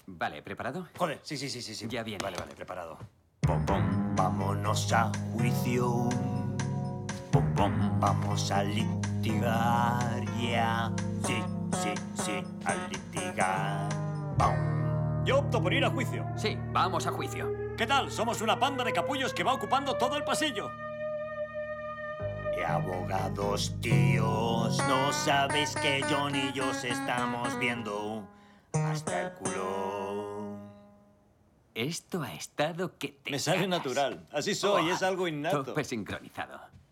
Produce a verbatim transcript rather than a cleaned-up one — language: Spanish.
Vale, ¿preparado? Joder, sí, sí, sí, sí, sí. Ya viene. Vale, vale, preparado. Pom, pom, vámonos a juicio. Pom, pom, vamos a litigar, ya. Sí, sí, sí, a litigar. Pom. Yo opto por ir a juicio. Sí, vamos a juicio. ¿Qué tal? Somos una panda de capullos que va ocupando todo el pasillo. Y abogados, tíos, no sabéis que John y yo se estamos viendo hasta el culo. Esto ha estado que te Me sale cagas. natural. Así soy, Oh, es algo innato. Tope sincronizado.